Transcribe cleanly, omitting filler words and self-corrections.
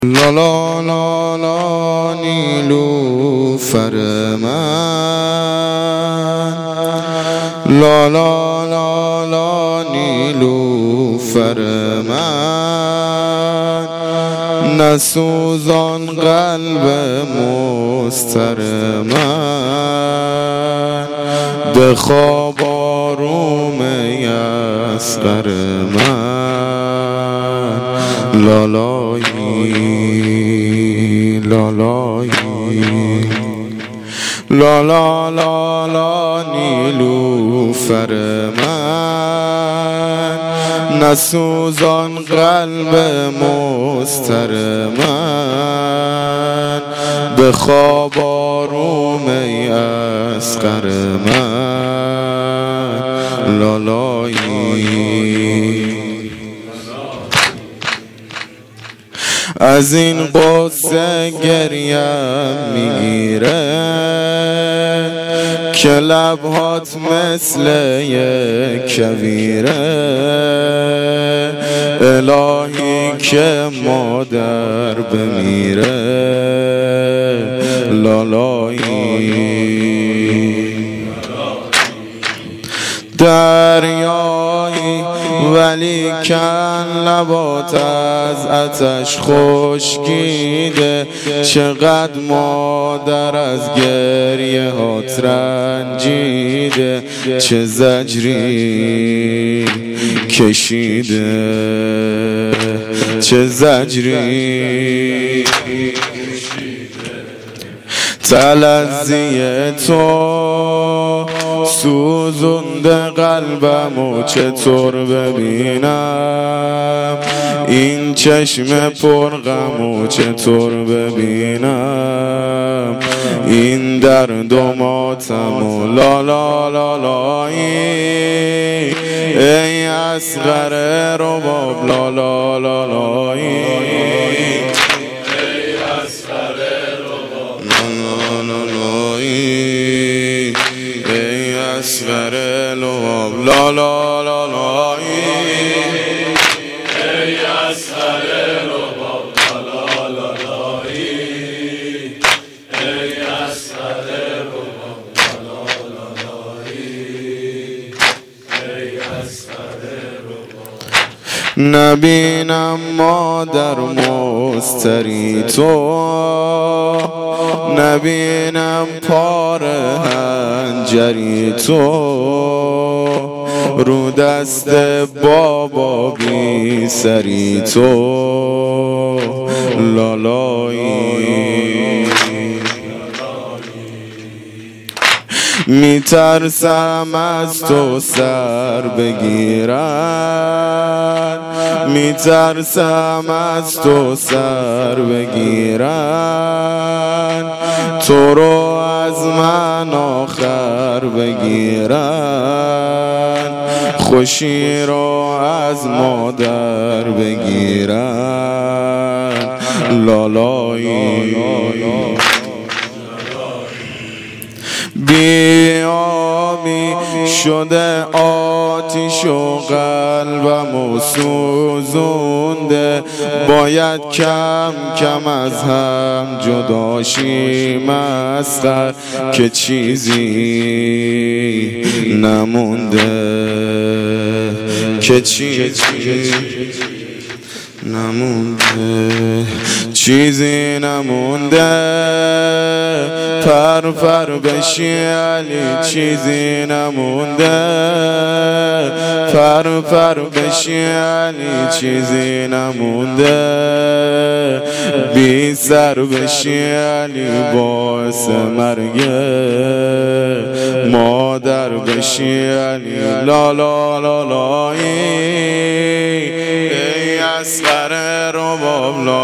لا لا لا لا نیلوفر من، لا لا لا لا نیلوفر من، نسوزان قلب مضطر من، به خواب آروم اصغر من، لالایی لالایی لا لا لا لا نیلوفر من، نسوزان قلب مضطر من، به خواب آروم اصغر من، لالایی. از این قصه گریم میگیره که لبهات مثل یک کویره، الهی که مادر بمیره، لالایی. دریایی ولی کن لبات از آتش خشکیده، چقدر مادر از گریه هات رنجیده، چه زجری کشیده، چه زجری تلذی تو سوزونده قلبمو چطور ببینم، این چشم پرغمو چطور ببینم، این درد و ماتمو لا لا لا لایی، ای اصغر رباب لا لا لا لایی، اصغر لباب لا لا لا لایی، ای اصغر لباب لا لا لا لایی، ای اصغر لباب لا لا لایی، ای اصغر لباب. نبینم مادر مستری تو، نبینم پاره هنجری تو، رو دست بابا بی سری تو، لالایی. میترسم از تو سر بگیرن، میترسم از تو سر بگیرن، تو رو از من آخر بگیرن، خوشی رو از مادر بگیرن، لالایی. بیابی شده آتیش و قلبمو سوزونده، باید کم کم از هم جدا شیم مسخر، که چیزی نمونده، که چیزی نمونده، چیزی نمونده، پر پر بشی علی، چیزی نمونده، پر پر بشی علی، چیزی نمونده، بی سر بشی علی، باعث مرگه مادر بشی علی، لا لا لا لایی، ای اصغر رباب لا